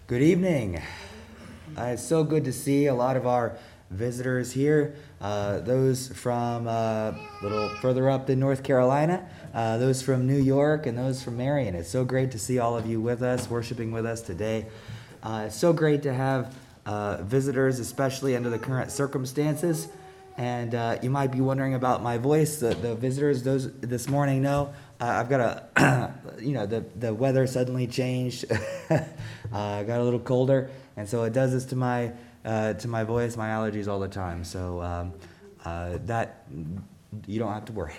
Good evening. It's so good to see a lot of our visitors here. Those from a little further up in North Carolina, those from New York, and those from Marion. It's so great to see all of you with us, worshiping with us today. It's so great to have visitors, especially under the current circumstances. And you might be wondering about my voice. The visitors, those this morning, know I've got the weather suddenly changed. Got a little colder, and so it does this to my voice, my allergies all the time. So that you don't have to worry.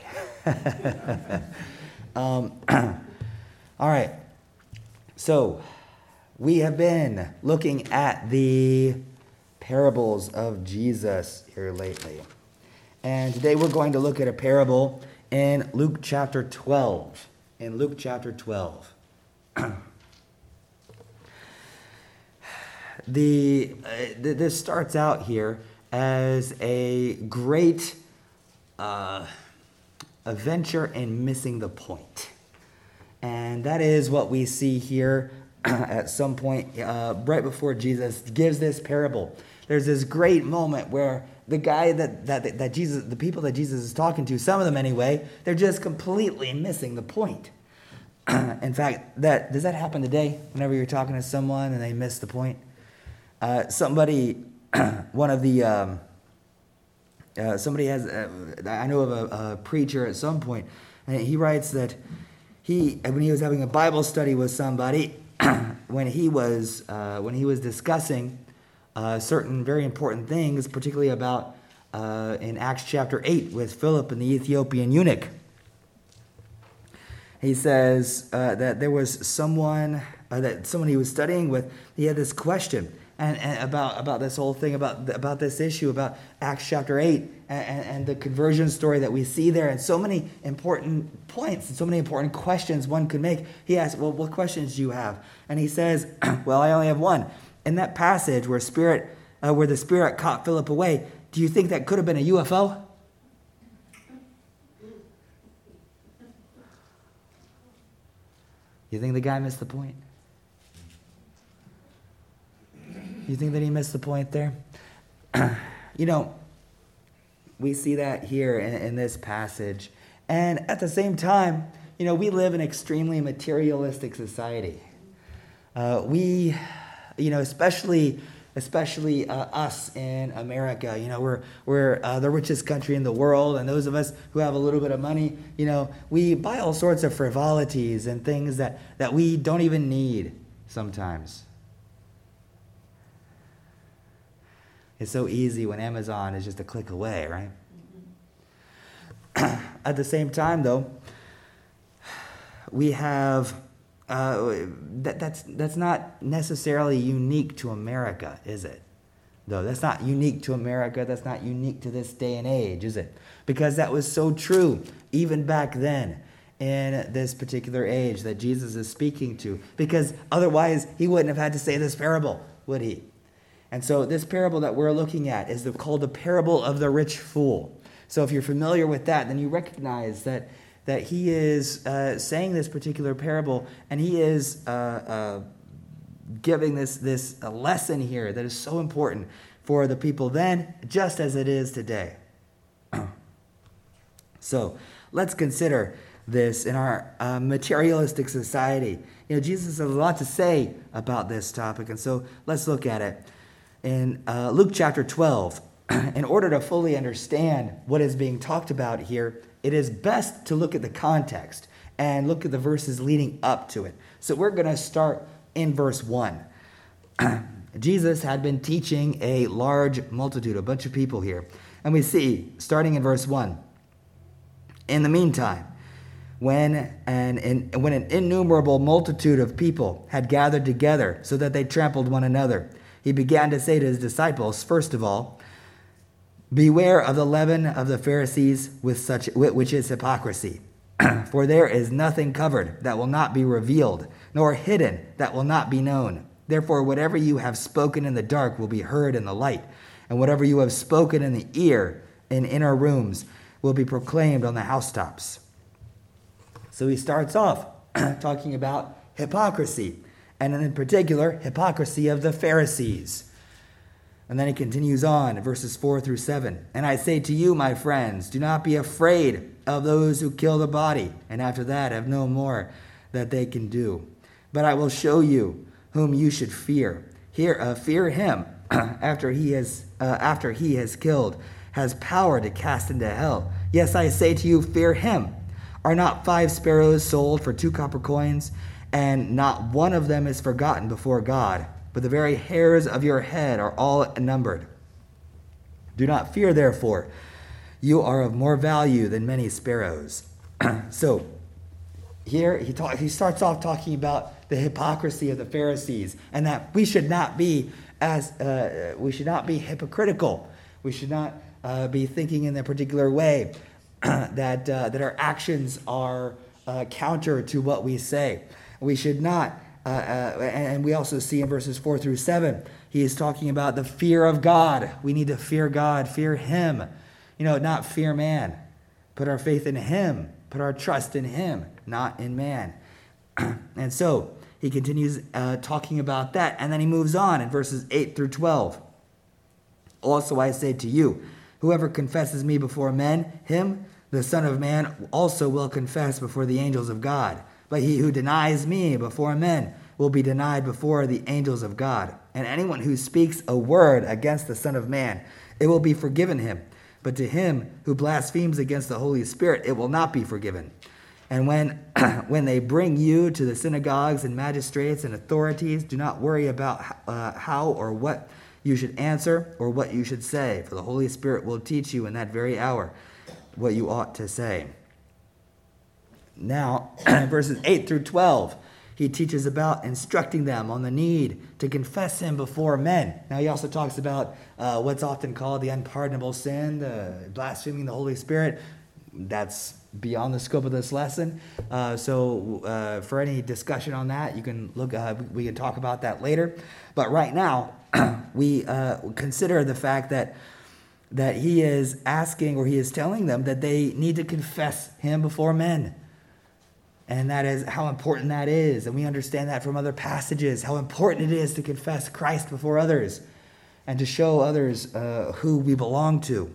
All right. So we have been looking at the parables of Jesus here lately. And today we're going to look at a parable in Luke chapter 12. In Luke chapter 12. This starts out here as a great adventure in missing the point. And that is what we see here at some point right before Jesus gives this parable. There's this great moment where the guy that Jesus, the people that Jesus is talking to, some of them anyway, they're just completely missing the point. In fact, does that happen today? Whenever you're talking to someone and they miss the point, somebody has. I know of a preacher at some point, and he writes that when he was having a Bible study with somebody, when he was discussing certain very important things, particularly about in Acts chapter 8 with Philip and the Ethiopian eunuch. He says that there was someone he was studying with. He had this question and about this whole thing, about this issue, about Acts chapter 8 and the conversion story that we see there, and so many important points and so many important questions one could make. He asked, well, what questions do you have? And he says, well, I only have one. In that passage where the Spirit caught Philip away, do you think that could have been a UFO? You think the guy missed the point? You think that he missed the point there? We see that here in this passage. And at the same time, we live in an extremely materialistic society. Especially us in America, we're the richest country in the world, and those of us who have a little bit of money, we buy all sorts of frivolities and things that we don't even need sometimes. It's so easy when Amazon is just a click away, right? At the same time, though, we have that's not necessarily unique to America, is it? Though that's not unique to America. That's not unique to this day and age, is it? Because that was so true even back then in this particular age that Jesus is speaking to. Because otherwise, he wouldn't have had to say this parable, would he? And so this parable that we're looking at is called the parable of the rich fool. So if you're familiar with that, then you recognize that he is saying this particular parable, and he is giving this a lesson here that is so important for the people then, just as it is today. So let's consider this in our materialistic society. Jesus has a lot to say about this topic, and so let's look at it. In Luke chapter 12, in order to fully understand what is being talked about here, it is best to look at the context and look at the verses leading up to it. So we're going to start in verse 1. Jesus had been teaching a large multitude, a bunch of people here. And we see, starting in verse 1, in the meantime, when an innumerable multitude of people had gathered together so that they trampled one another, he began to say to his disciples, first of all, beware of the leaven of the Pharisees, which is hypocrisy. For there is nothing covered that will not be revealed, nor hidden that will not be known. Therefore, whatever you have spoken in the dark will be heard in the light, and whatever you have spoken in the ear in inner rooms will be proclaimed on the housetops. So he starts off talking about hypocrisy. and in particular, hypocrisy of the Pharisees. And then he continues on in verses 4 through 7. And I say to you, my friends, do not be afraid of those who kill the body, and after that have no more that they can do. But I will show you whom you should fear. Fear him after he has killed, has power to cast into hell. Yes, I say to you, fear him. Are not 5 sparrows sold for 2 copper coins, and not one of them is forgotten before God? But the very hairs of your head are all numbered. Do not fear, therefore. You are of more value than many sparrows. So here he starts off talking about the hypocrisy of the Pharisees, and that we should not be hypocritical. We should not be thinking in a particular way that our actions are counter to what we say. We should not. And we also see in verses 4 through 7, he is talking about the fear of God. We need to fear God, fear him, not fear man. Put our faith in him, put our trust in him, not in man. And so he continues talking about that, and then he moves on in verses 8 through 12. Also I say to you, whoever confesses me before men, him the Son of Man also will confess before the angels of God. But he who denies me before men will be denied before the angels of God. And anyone who speaks a word against the Son of Man, it will be forgiven him. But to him who blasphemes against the Holy Spirit, it will not be forgiven. And when they bring you to the synagogues and magistrates and authorities, do not worry about how or what you should answer or what you should say, for the Holy Spirit will teach you in that very hour what you ought to say. Now, verses 8 through 12, he teaches about instructing them on the need to confess him before men. Now, he also talks about what's often called the unpardonable sin, blaspheming the Holy Spirit. That's beyond the scope of this lesson. So for any discussion on that, you can look. We can talk about that later. But right now, we consider the fact that he is asking, or he is telling them that they need to confess him before men. And that is how important that is. And we understand that from other passages, how important it is to confess Christ before others and to show others who we belong to.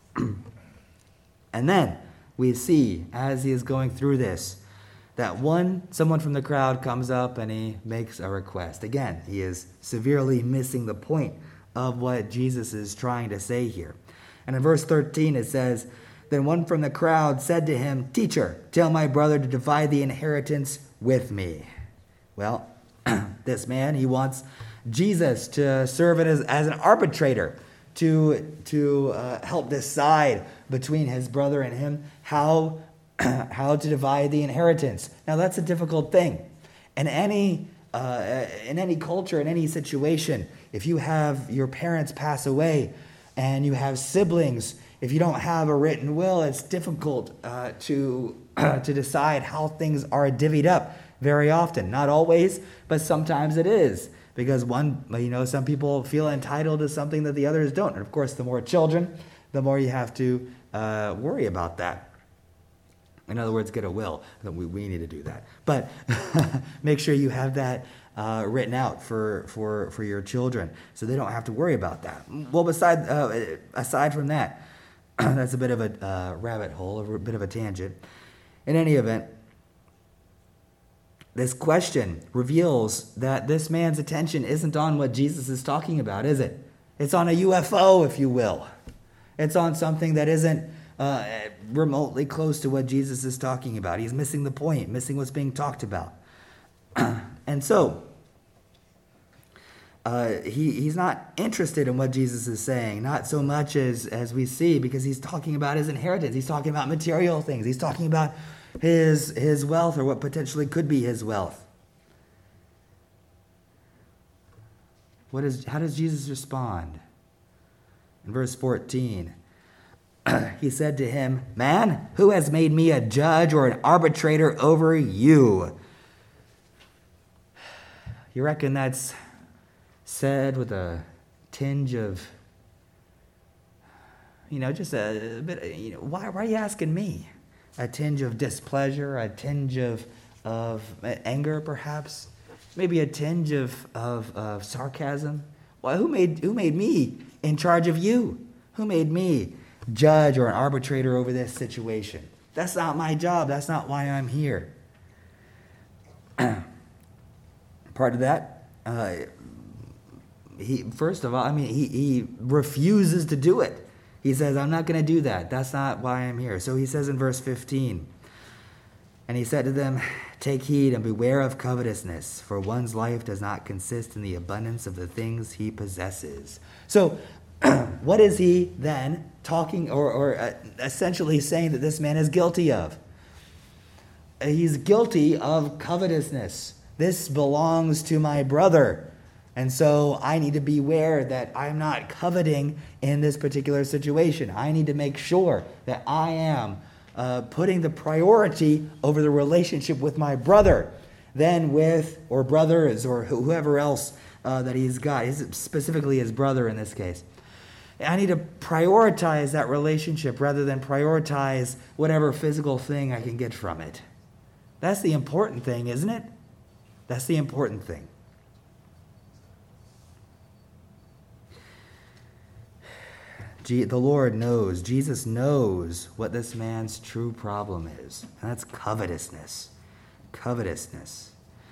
And then we see, as he is going through this, that someone from the crowd comes up and he makes a request. Again, he is severely missing the point of what Jesus is trying to say here. And in verse 13 it says, then one from the crowd said to him, Teacher, tell my brother to divide the inheritance with me. Well, this man, he wants Jesus to serve as an arbitrator, to help decide between his brother and him how to divide the inheritance. Now, that's a difficult thing. In any culture, in any situation, if you have your parents pass away and you have siblings, if you don't have a written will, it's difficult to decide how things are divvied up very often. Not always, but sometimes it is. Because some people feel entitled to something that the others don't. And of course, the more children, the more you have to worry about that. In other words, get a will. We need to do that. But make sure you have that written out for your children, so they don't have to worry about that. Well, aside from that, that's a bit of a rabbit hole, a bit of a tangent. In any event, this question reveals that this man's attention isn't on what Jesus is talking about, is it? It's on a UFO, if you will. It's on something that isn't remotely close to what Jesus is talking about. He's missing the point, missing what's being talked about. And so, he's not interested in what Jesus is saying, not so much as we see, because he's talking about his inheritance. He's talking about material things. He's talking about his wealth, or what potentially could be his wealth. How does Jesus respond? In verse 14, he said to him, Man, who has made me a judge or an arbitrator over you? You reckon that's said with a tinge of, just a bit, why are you asking me? A tinge of displeasure, a tinge of anger, perhaps. maybe a tinge of sarcasm. Well, who made me in charge of you? Who made me judge or an arbitrator over this situation? That's not my job. That's not why I'm here. Part of that, he refuses to do it. He says, I'm not going to do that. That's not why I'm here. So he says in verse 15, and he said to them, take heed and beware of covetousness, for one's life does not consist in the abundance of the things he possesses. So what is he then talking or essentially saying that this man is guilty of? He's guilty of covetousness. This belongs to my brother. And so I need to beware that I'm not coveting in this particular situation. I need to make sure that I am putting the priority over the relationship with my brother than with, or brothers, or whoever else that he's got, specifically his brother in this case. I need to prioritize that relationship rather than prioritize whatever physical thing I can get from it. That's the important thing, isn't it? That's the important thing. The Lord knows, Jesus knows what this man's true problem is, and that's covetousness. Covetousness.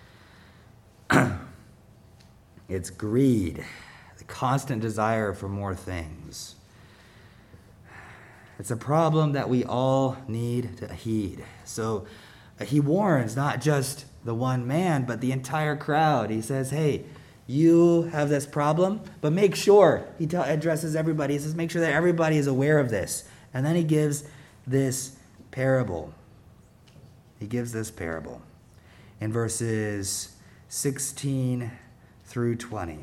It's greed, the constant desire for more things. It's a problem that we all need to heed. So he warns not just the one man, but the entire crowd. He says, hey, you have this problem, but make sure, he addresses everybody. He says, make sure that everybody is aware of this. And then he gives this parable. He gives this parable in verses 16 through 20.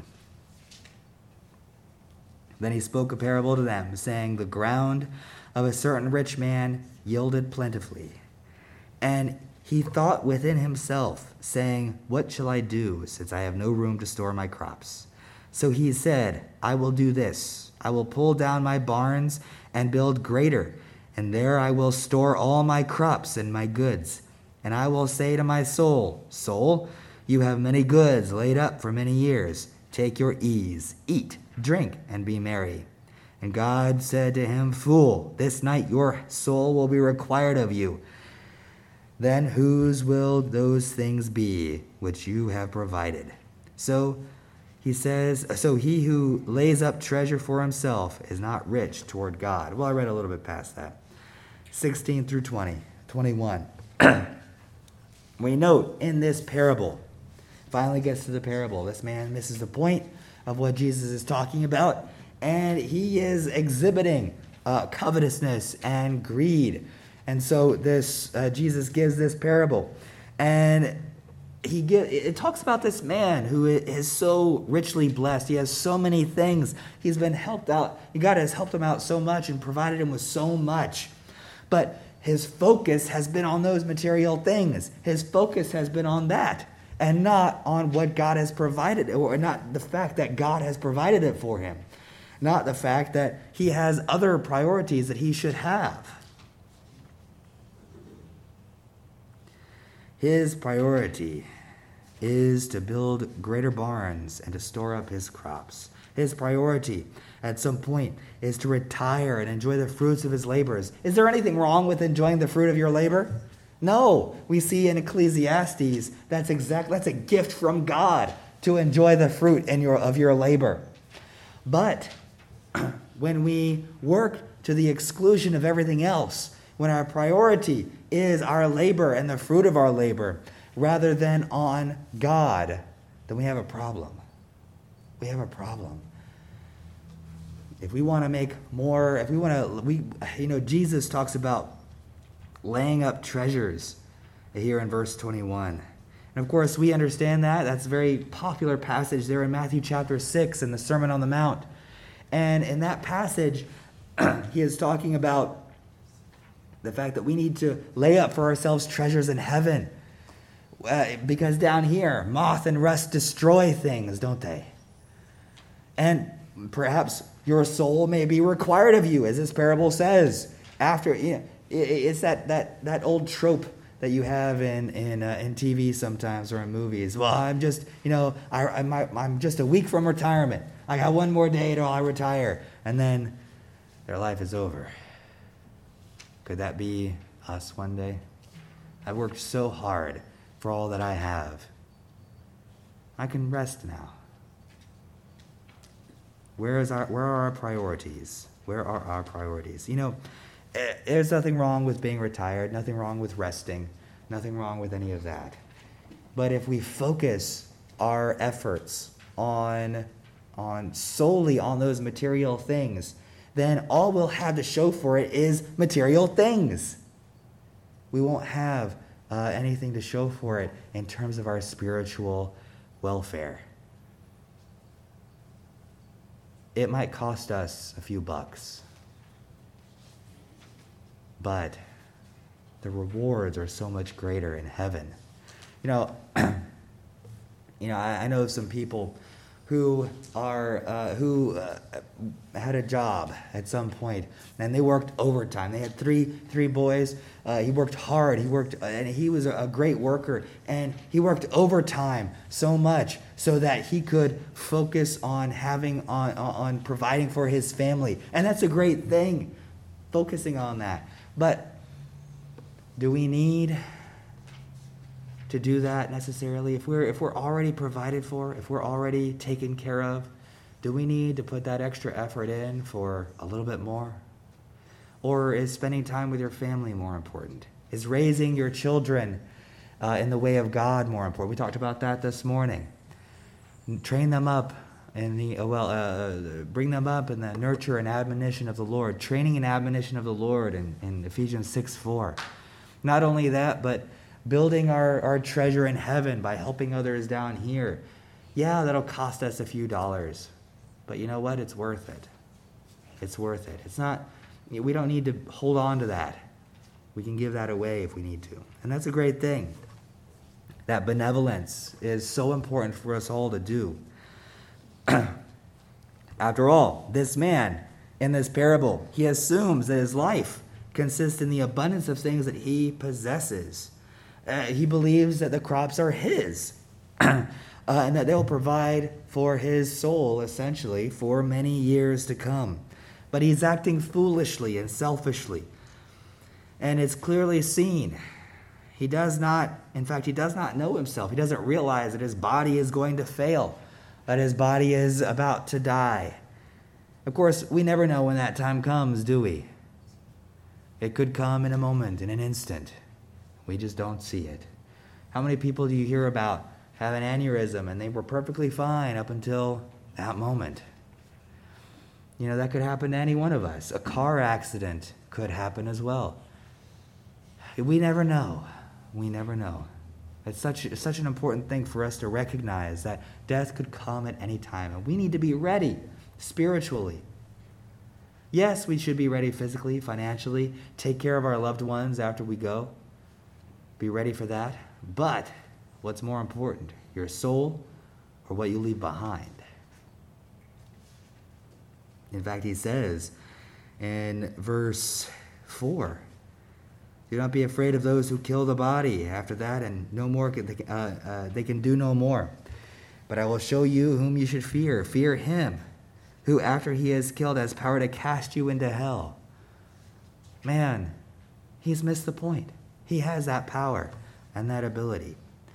Then he spoke a parable to them, saying, the ground of a certain rich man yielded plentifully. And he thought within himself, saying, what shall I do, since I have no room to store my crops? So he said, I will do this. I will pull down my barns and build greater, and there I will store all my crops and my goods. And I will say to my soul, soul, you have many goods laid up for many years. Take your ease, eat, drink, and be merry. And God said to him, fool, this night your soul will be required of you. Then whose will those things be which you have provided? So he says, so he who lays up treasure for himself is not rich toward God. Well, I read a little bit past that. 16 through 21. We note in this parable, finally gets to the parable, this man misses the point of what Jesus is talking about, and he is exhibiting covetousness and greed. And so this Jesus gives this parable, and it talks about this man who is so richly blessed. He has so many things. He's been helped out. God has helped him out so much and provided him with so much. But his focus has been on those material things. His focus has been on that, and not on what God has provided, or not the fact that God has provided it for him. Not the fact that he has other priorities that he should have. His priority is to build greater barns and to store up his crops. His priority at some point is to retire and enjoy the fruits of his labors. Is there anything wrong with enjoying the fruit of your labor? No. We see in Ecclesiastes that's a gift from God to enjoy the fruit of your labor. But when we work to the exclusion of everything else, when our priority is our labor and the fruit of our labor rather than on God, then we have a problem. We have a problem. If we want to make more, Jesus talks about laying up treasures here in verse 21. And of course, we understand that. That's a very popular passage there in Matthew chapter 6 in the Sermon on the Mount. And in that passage, he is talking about the fact that we need to lay up for ourselves treasures in heaven. Because down here, moth and rust destroy things, don't they? And perhaps your soul may be required of you, as this parable says. It's that old trope that you have in TV sometimes or in movies. Well, I'm just, I'm just a week from retirement. I got one more day till I retire. And then their life is over. Could that be us one day? I've worked so hard for all that I have. I can rest now. Where are our priorities? Where are our priorities? There's nothing wrong with being retired, nothing wrong with resting, nothing wrong with any of that. But if we focus our efforts on solely on those material things, then all we'll have to show for it is material things. We won't have anything to show for it in terms of our spiritual welfare. It might cost us a few bucks, but the rewards are so much greater in heaven. I know some people who had a job at some point, and they worked overtime. They had three boys. He worked hard. And he was a great worker, and he worked overtime so much so that he could focus on on providing for his family. And that's a great thing, focusing on that. But do we need to do that necessarily? If we're already provided for, if we're already taken care of, do we need to put that extra effort in for a little bit more? Or is spending time with your family more important? Is raising your children in the way of God more important? We talked about that this morning. Train them up bring them up in the nurture and admonition of the Lord. Training and admonition of the Lord in Ephesians 6:4. Not only that, but building our treasure in heaven by helping others down here. Yeah, that'll cost us a few dollars. But you know what? It's worth it. It's worth it. We don't need to hold on to that. We can give that away if we need to. And that's a great thing. That benevolence is so important for us all to do. After all, this man in this parable, he assumes that his life consists in the abundance of things that he possesses. He believes that the crops are his, and that they'll provide for his soul, essentially, for many years to come. But he's acting foolishly and selfishly. And it's clearly seen. He does not know himself. He doesn't realize that his body is going to fail, that his body is about to die. Of course, we never know when that time comes, do we? It could come in a moment, in an instant. We just don't see it. How many people do you hear about have an aneurysm and they were perfectly fine up until that moment? That could happen to any one of us. A car accident could happen as well. We never know. We never know. It's such an important thing for us to recognize that death could come at any time, and we need to be ready spiritually. Yes, we should be ready physically, financially, take care of our loved ones after we go. Be ready for that. But what's more important, your soul or what you leave behind? In fact, he says in verse 4, do not be afraid of those who kill the body after that, and no more they can do no more. But I will show you whom you should fear. Fear him who, after he is killed, has power to cast you into hell. Man, he's missed the point. He has that power and that ability.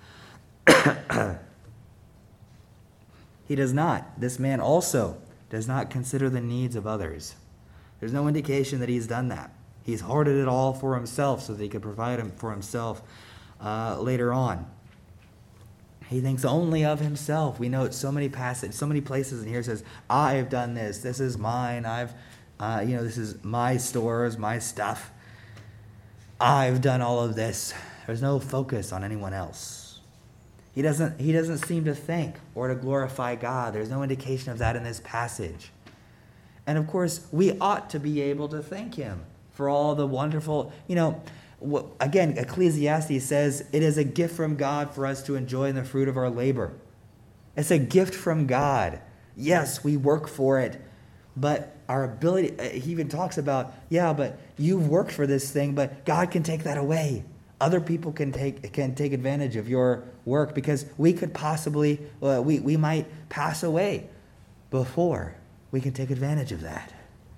He does not. This man also does not consider the needs of others. There's no indication that he's done that. He's hoarded it all for himself so that he could provide for himself later on. He thinks only of himself. We note so many passages, so many places in here it says, I've done this. This is mine. This is my stores, my stuff. I've done all of this. There's no focus on anyone else. He doesn't seem to think or to glorify God. There's no indication of that in this passage. And of course, we ought to be able to thank him for all the wonderful, again, Ecclesiastes says it is a gift from God for us to enjoy the fruit of our labor. It's a gift from God. Yes, we work for it, but our ability, he even talks about, but you've worked for this thing, but God can take that away. other people can take advantage of your work, because we could possibly, we might pass away before we can take advantage of that.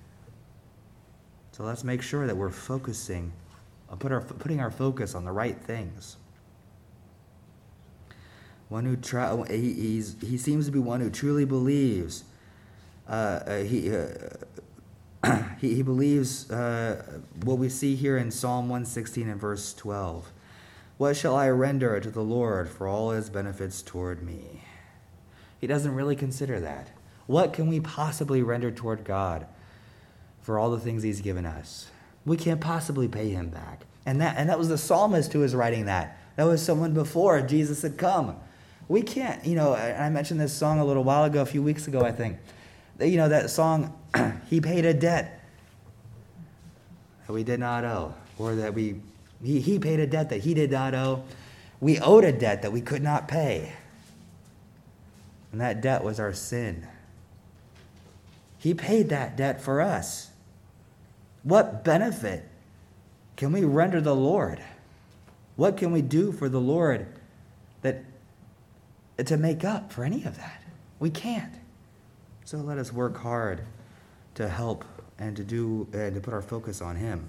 So let's make sure that we're focusing, putting our focus on the right things. One who he seems to be one who truly believes. He believes what we see here in Psalm 116 and verse 12. What shall I render to the Lord for all his benefits toward me? He doesn't really consider that. What can we possibly render toward God for all the things he's given us? We can't possibly pay him back. And that was the psalmist who was writing that. That was someone before Jesus had come. We can't, I mentioned this song a little while ago, a few weeks ago, I think. That song, he paid a debt that we did not owe, or that he paid a debt that he did not owe. We owed a debt that we could not pay. And that debt was our sin. He paid that debt for us. What benefit can we render the Lord? What can we do for the Lord to make up for any of that? We can't. So let us work hard to help and to put our focus on him.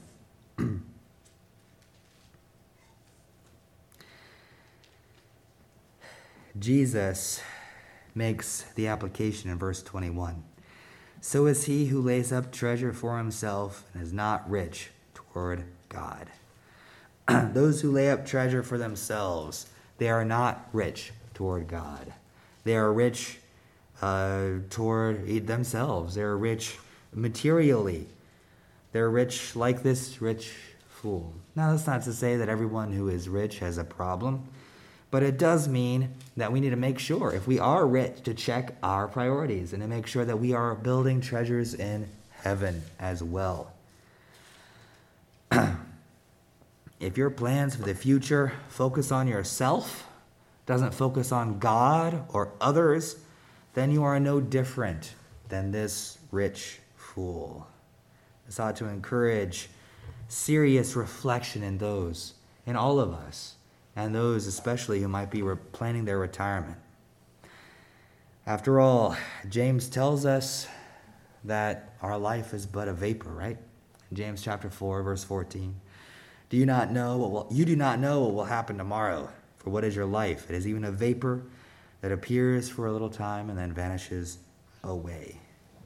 Jesus makes the application in verse 21. So is he who lays up treasure for himself and is not rich toward God. Those who lay up treasure for themselves, they are not rich toward God. They are rich toward themselves. They're rich materially. They're rich like this rich fool. Now, that's not to say that everyone who is rich has a problem, but it does mean that we need to make sure, if we are rich, to check our priorities and to make sure that we are building treasures in heaven as well. If your plans for the future focus on yourself, doesn't focus on God or others, then you are no different than this rich fool. This ought to encourage serious reflection in all of us, and those especially who might be planning their retirement. After all, James tells us that our life is but a vapor, right? In James chapter 4, verse 14. You do not know what will happen tomorrow. For what is your life? It is even a vapor that appears for a little time and then vanishes away.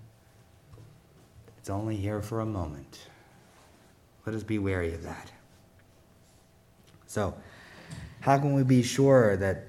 It's only here for a moment. Let us be wary of that. So, how can we be sure that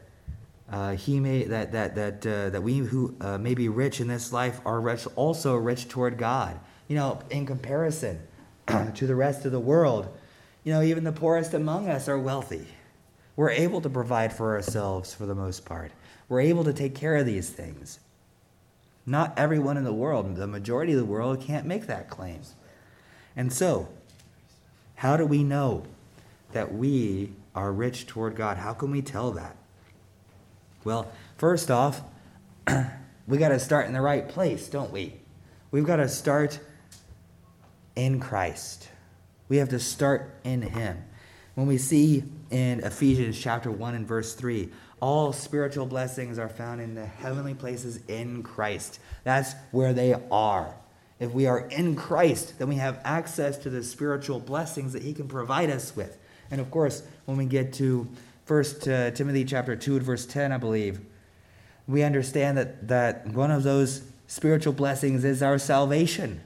that we who may be rich in this life are also rich toward God? In comparison to the rest of the world, even the poorest among us are wealthy. We're able to provide for ourselves for the most part. We're able to take care of these things. Not everyone in the world, the majority of the world, can't make that claim. And so, how do we know that we are rich toward God? How can we tell that? Well, first off, we got to start in the right place, don't we? We've got to start in Christ. We have to start in him. When we see in Ephesians chapter 1 and verse 3, all spiritual blessings are found in the heavenly places in Christ. That's where they are. If we are in Christ, then we have access to the spiritual blessings that he can provide us with. And of course, when we get to 1 Timothy chapter 2 and verse 10, I believe, we understand that one of those spiritual blessings is our salvation.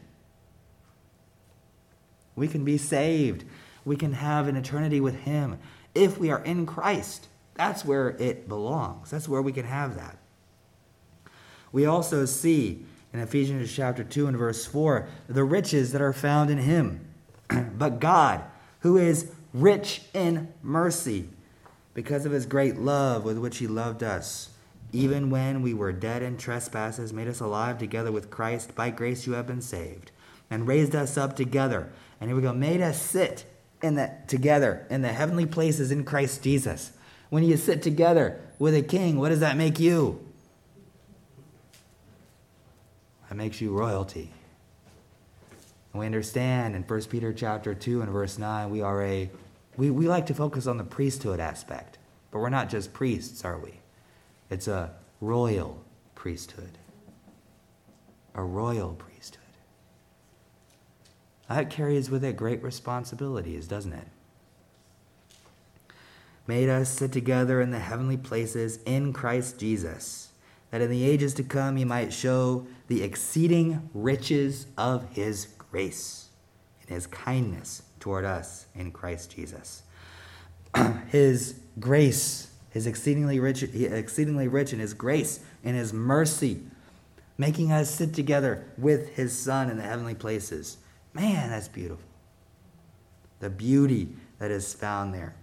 We can be saved. We can have an eternity with him if we are in Christ. That's where it belongs. That's where we can have that. We also see in Ephesians chapter 2 and verse 4 the riches that are found in him. But God, who is rich in mercy, because of his great love with which he loved us, even when we were dead in trespasses, made us alive together with Christ. By grace you have been saved, and raised us up together. And here we go, made us sit together in the heavenly places in Christ Jesus. When you sit together with a king, what does that make you? That makes you royalty. And we understand in 1 Peter chapter 2 and verse 9, we are a We like to focus on the priesthood aspect, but we're not just priests, are we? It's a royal priesthood. A royal priesthood. That carries with it great responsibilities, doesn't it? Made us sit together in the heavenly places in Christ Jesus, that in the ages to come he might show the exceeding riches of his grace and his kindness toward us in Christ Jesus. His grace, his exceedingly rich in his grace and his mercy, making us sit together with his Son in the heavenly places. Man, that's beautiful. The beauty that is found there.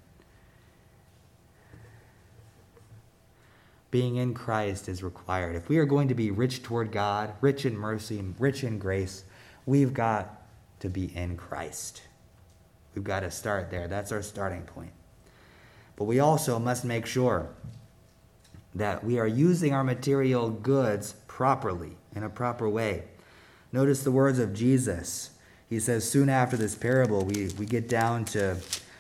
Being in Christ is required. If we are going to be rich toward God, rich in mercy, rich in grace, we've got to be in Christ. We've got to start there. That's our starting point. But we also must make sure that we are using our material goods properly, in a proper way. Notice the words of Jesus. He says soon after this parable, we get down to,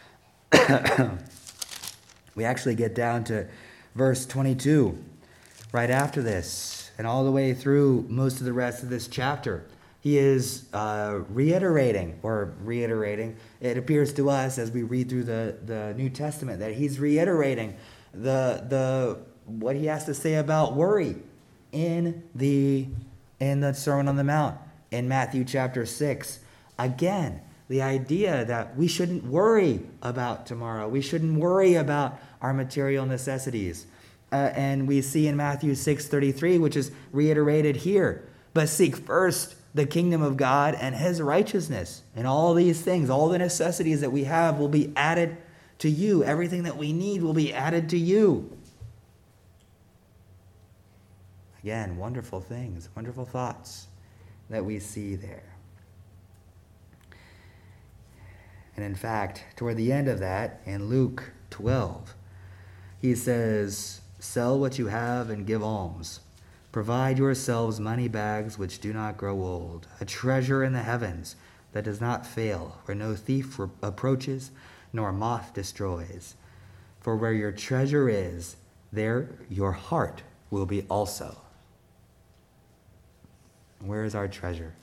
we actually get down to verse 22, right after this, and all the way through most of the rest of this chapter. He is reiterating. It appears to us as we read through the New Testament that he's reiterating the what he has to say about worry in the Sermon on the Mount in Matthew chapter 6. Again, the idea that we shouldn't worry about tomorrow. We shouldn't worry about our material necessities. And we see in Matthew 6:33, which is reiterated here, but seek first the kingdom of God and his righteousness. And all these things, all the necessities that we have will be added to you. Everything that we need will be added to you. Again, wonderful things, wonderful thoughts that we see there. And in fact, toward the end of that, in Luke 12, he says, sell what you have and give alms. Provide yourselves money bags which do not grow old, a treasure in the heavens that does not fail, where no thief approaches, nor moth destroys. For where your treasure is, there your heart will be also. Where is our treasure?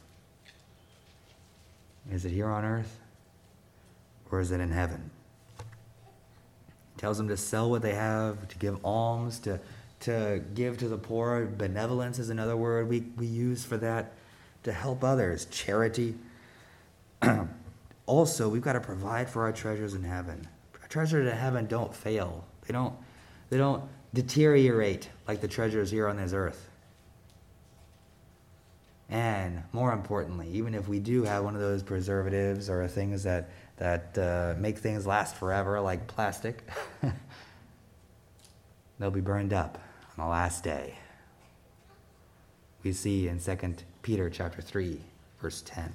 Is it here on earth? Or is it in heaven? He tells them to sell what they have, to give alms, to give to the poor. Benevolence is another word we use for that, to help others. Charity. Also, we've got to provide for our treasures in heaven. Our treasures in heaven don't fail. They don't deteriorate like the treasures here on this earth. And more importantly, even if we do have one of those preservatives or things that make things last forever, like plastic, they'll be burned up on the last day. We see in 2 Peter chapter 3, verse 10.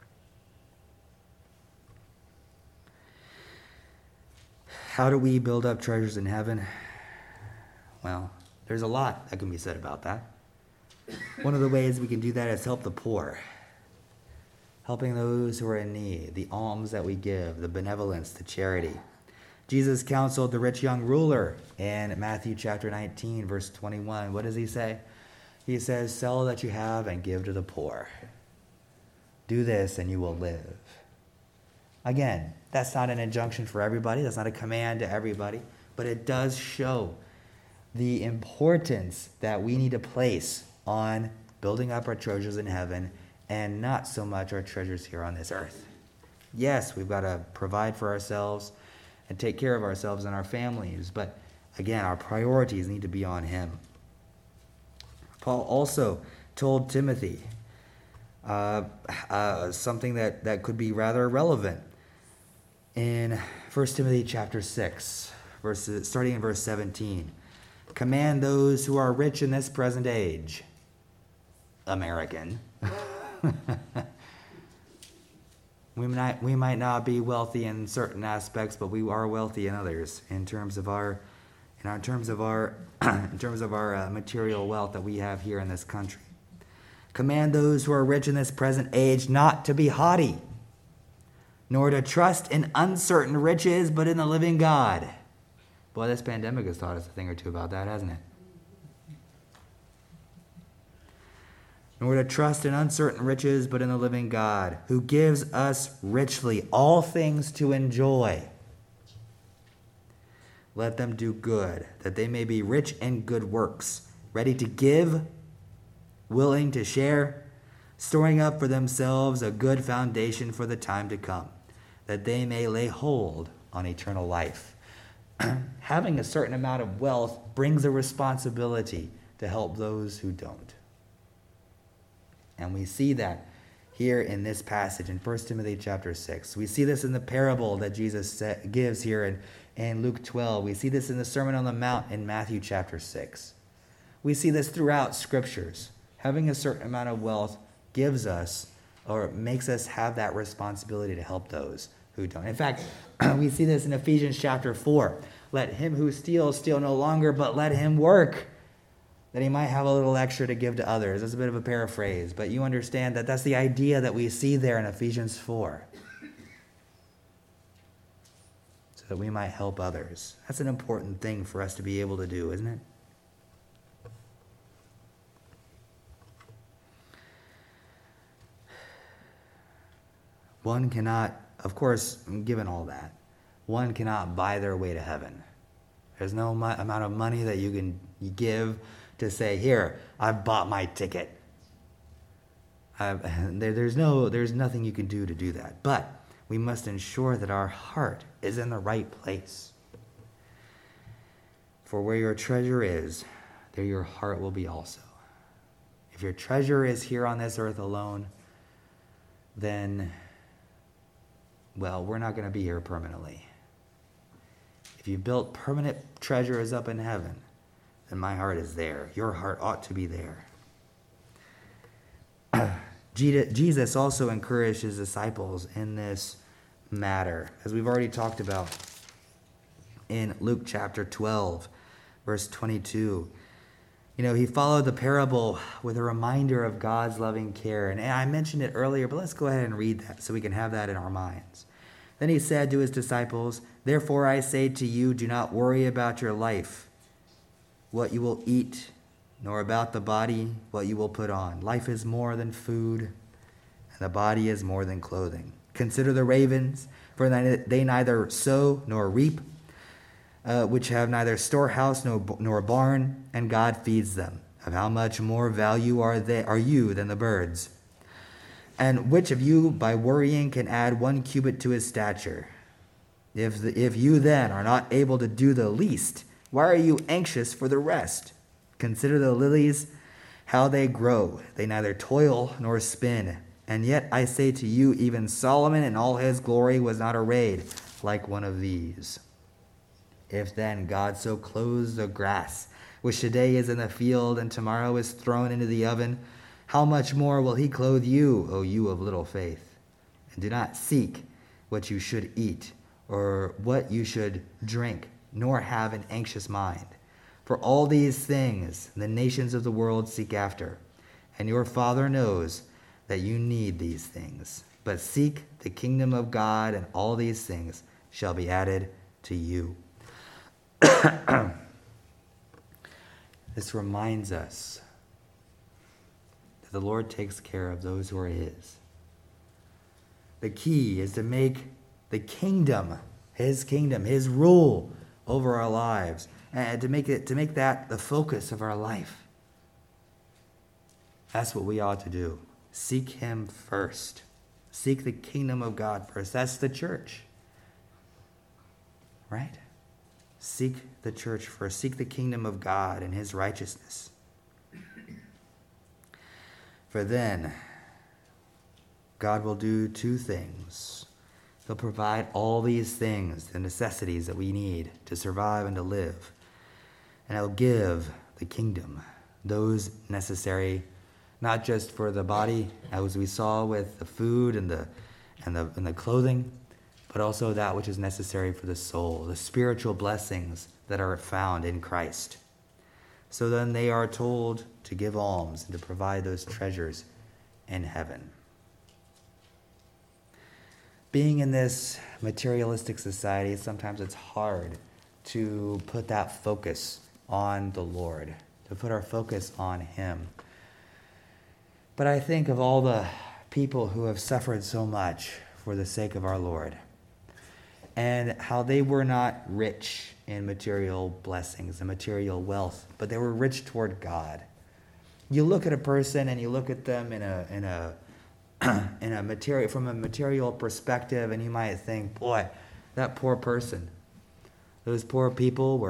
How do we build up treasures in heaven? Well, there's a lot that can be said about that. One of the ways we can do that is help the poor. Helping those who are in need, the alms that we give, the benevolence, the charity. Jesus counseled the rich young ruler in Matthew chapter 19, verse 21. What does he say? He says, sell that you have and give to the poor. Do this and you will live. Again, that's not an injunction for everybody. That's not a command to everybody. But it does show the importance that we need to place on building up our treasures in heaven and not so much our treasures here on this earth. Yes, we've got to provide for ourselves and take care of ourselves and our families. But again, our priorities need to be on him. Paul also told Timothy something that could be rather relevant in 1 Timothy chapter 6, starting in verse 17. Command those who are rich in this present age. American. We might not be wealthy in certain aspects, but we are wealthy in others in terms of our material wealth that we have here in this country. Command those who are rich in this present age not to be haughty, nor to trust in uncertain riches, but in the living God. Boy, this pandemic has taught us a thing or two about that, hasn't it? Nor to trust in uncertain riches, but in the living God, who gives us richly all things to enjoy. Let them do good, that they may be rich in good works, ready to give, willing to share, storing up for themselves a good foundation for the time to come, that they may lay hold on eternal life. Having a certain amount of wealth brings a responsibility to help those who don't. And we see that here in this passage in 1 Timothy chapter 6. We see this in the parable that Jesus gives here in Luke 12. We see this in the Sermon on the Mount in Matthew chapter 6. We see this throughout scriptures. Having a certain amount of wealth gives us or makes us have that responsibility to help those who don't. In fact, we see this in Ephesians chapter 4. Let him who steals steal no longer, but let him work, that he might have a little extra to give to others. That's a bit of a paraphrase, but you understand that that's the idea that we see there in Ephesians 4. So that we might help others. That's an important thing for us to be able to do, isn't it? One cannot, of course, given all that, one cannot buy their way to heaven. There's no amount of money that you can give to say, here, I've bought my ticket. There's nothing you can do to do that. But we must ensure that our heart is in the right place. For where your treasure is, there your heart will be also. If your treasure is here on this earth alone, then, well, we're not going to be here permanently. If you built permanent treasures up in heaven, then my heart is there. Your heart ought to be there. Jesus also encouraged his disciples in this matter, as we've already talked about in Luke chapter 12, verse 22. You know, he followed the parable with a reminder of God's loving care. And I mentioned it earlier, but let's go ahead and read that so we can have that in our minds. Then he said to his disciples, "Therefore I say to you, do not worry about your life, what you will eat, nor about the body, what you will put on. Life is more than food, and the body is more than clothing. Consider the ravens, for they neither sow nor reap, which have neither storehouse nor barn, and God feeds them. Of how much more value are you than the birds? And which of you, by worrying, can add 1 cubit to his stature? If you then are not able to do the least, why are you anxious for the rest? Consider the lilies, how they grow. They neither toil nor spin. And yet I say to you, even Solomon in all his glory was not arrayed like one of these. If then God so clothes the grass, which today is in the field and tomorrow is thrown into the oven, how much more will he clothe you, O you of little faith? And do not seek what you should eat or what you should drink, nor have an anxious mind. For all these things the nations of the world seek after, and your Father knows that you need these things. But seek the kingdom of God, and all these things shall be added to you." This reminds us that the Lord takes care of those who are his. The key is to make the kingdom, his rule over our lives, and to make that the focus of our life. That's what we ought to do. Seek him first. Seek the kingdom of God first. That's the church. Right? Seek the church first. Seek the kingdom of God and his righteousness. For then, God will do 2 things. He'll provide all these things, the necessities that we need to survive and to live. And he'll give the kingdom those necessary, not just for the body, as we saw with the food and the clothing, but also that which is necessary for the soul, the spiritual blessings that are found in Christ. So then they are told to give alms and to provide those treasures in heaven. Being in this materialistic society, sometimes it's hard to put that focus on the Lord, to put our focus on Him. But I think of all the people who have suffered so much for the sake of our Lord, and how they were not rich in material blessings and material wealth, but they were rich toward God. You look at a person and you look at them in a from a material perspective, and you might think, boy, that poor person. Those poor people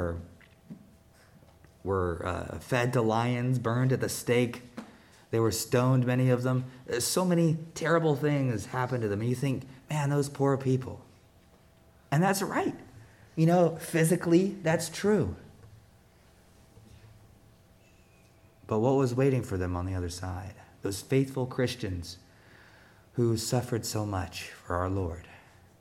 were fed to lions, burned at the stake. They were stoned, many of them. So many terrible things happened to them. And you think, man, those poor people. And that's right. Physically, that's true. But what was waiting for them on the other side? Those faithful Christians who suffered so much for our Lord.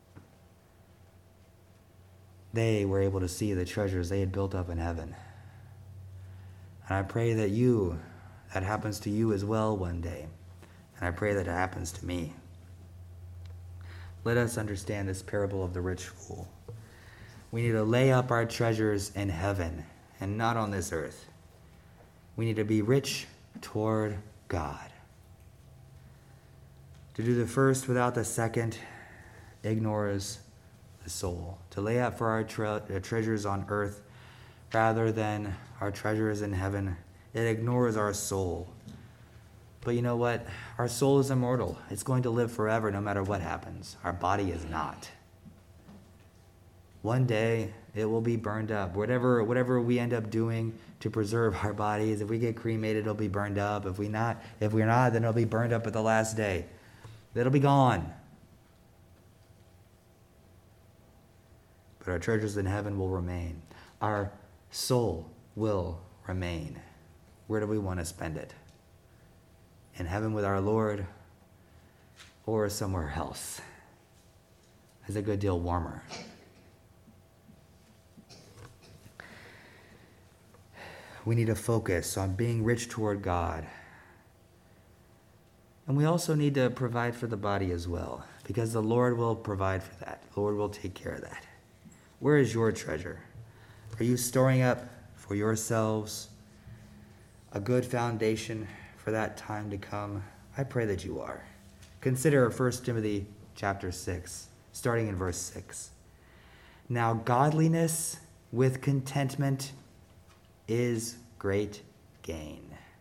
They were able to see the treasures they had built up in heaven. And I pray that happens to you as well one day. And I pray that it happens to me. Let us understand this parable of the rich fool. We need to lay up our treasures in heaven and not on this earth. We need to be rich toward God. To do the first without the second ignores the soul. To lay up for our treasures on earth rather than our treasures in heaven, it ignores our soul. But you know what? Our soul is immortal. It's going to live forever no matter what happens. Our body is not. One day it will be burned up. Whatever we end up doing to preserve our bodies, if we get cremated, it'll be burned up. If we're not, then it'll be burned up at the last day. It'll be gone. But our treasures in heaven will remain. Our soul will remain. Where do we want to spend it? In heaven with our Lord, or somewhere else? It's a good deal warmer. We need to focus on being rich toward God. And we also need to provide for the body as well, because the Lord will provide for that. The Lord will take care of that. Where is your treasure? Are you storing up for yourselves a good foundation for that time to come? I pray that you are. Consider 1 Timothy chapter 6, starting in verse 6. Now godliness with contentment is great gain.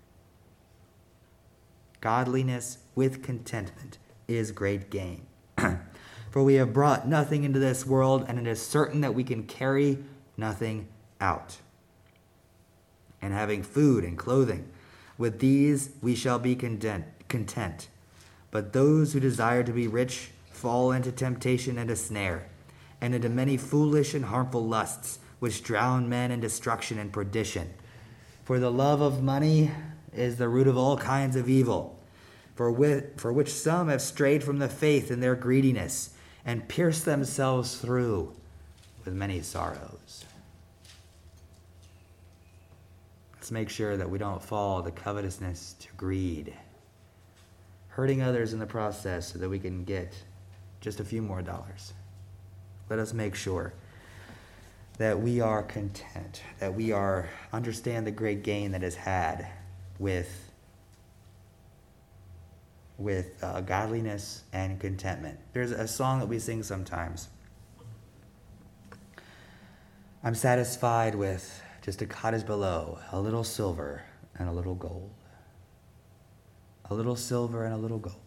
Godliness with contentment is great gain. For we have brought nothing into this world, and it is certain that we can carry nothing out. And having food and clothing, with these we shall be content. But those who desire to be rich fall into temptation and a snare, and into many foolish and harmful lusts, which drown men in destruction and perdition. For the love of money is the root of all kinds of evil, for which some have strayed from the faith in their greediness, and pierced themselves through with many sorrows. Let's make sure that we don't fall to covetousness, to greed, hurting others in the process so that we can get just a few more dollars. Let us make sure that we are content, that we understand the great gain that is had with godliness and contentment. There's a song that we sing sometimes. I'm satisfied with just a cottage below, a little silver and a little gold. A little silver and a little gold.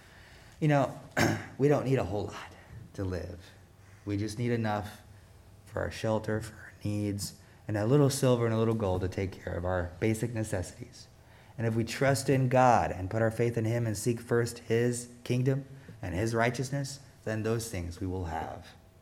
We don't need a whole lot to live. We just need enough for our shelter, for our needs, and a little silver and a little gold to take care of our basic necessities. And if we trust in God and put our faith in Him and seek first His kingdom and His righteousness, then those things we will have.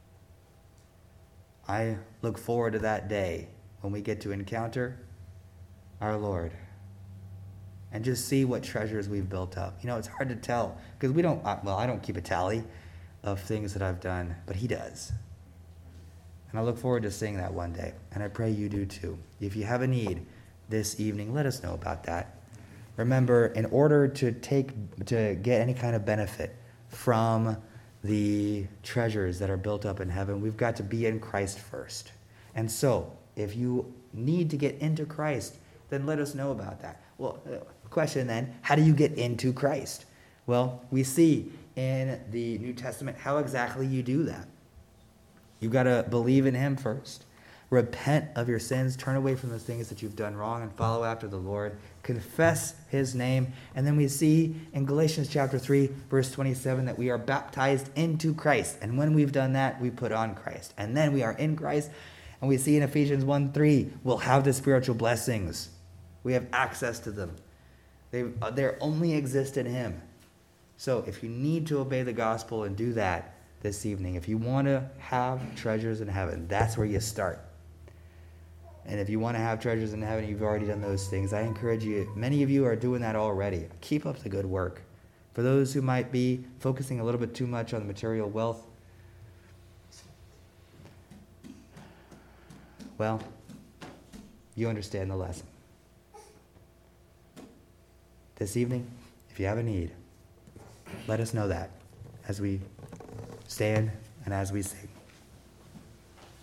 I look forward to that day when we get to encounter our Lord and just see what treasures we've built up. It's hard to tell because I don't keep a tally of things that I've done, but He does. And I look forward to seeing that one day, and I pray you do too. If you have a need this evening, let us know about that. Remember, in order to get any kind of benefit from the treasures that are built up in heaven, we've got to be in Christ first. And so, if you need to get into Christ, then let us know about that. Well, question then, how do you get into Christ? Well, we see in the New Testament how exactly you do that. You've got to believe in him first. Repent of your sins, turn away from the things that you've done wrong, and follow after the Lord. Confess his name. And then we see in Galatians chapter 3, verse 27, that we are baptized into Christ. And when we've done that, we put on Christ. And then we are in Christ. And we see in Ephesians 1:3, we'll have the spiritual blessings. We have access to them. They only exist in him. So if you need to obey the gospel and do that this evening, if you want to have treasures in heaven, that's where you start. And if you want to have treasures in heaven, you've already done those things. I encourage you, many of you are doing that already. Keep up the good work. For those who might be focusing a little bit too much on material wealth, well, you understand the lesson. This evening, if you have a need, let us know that as we stand and as we sing.